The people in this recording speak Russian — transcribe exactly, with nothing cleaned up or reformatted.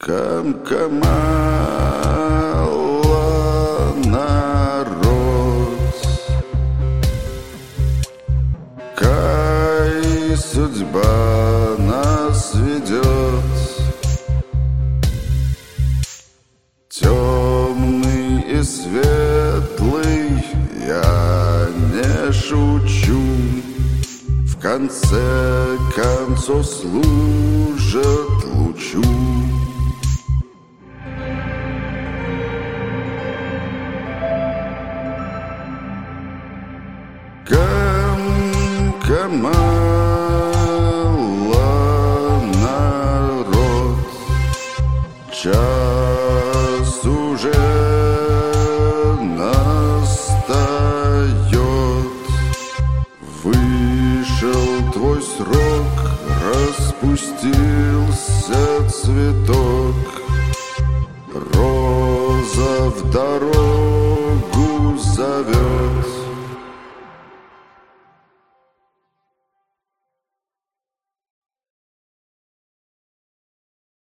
Кам-камала народ, кай судьба нас ведет. Темный и светлый, я не шучу, в конце концов служат лучу. Кам-камала народ, час уже настает. Вышел твой срок, распустился цветок, роза в дорогу зовет.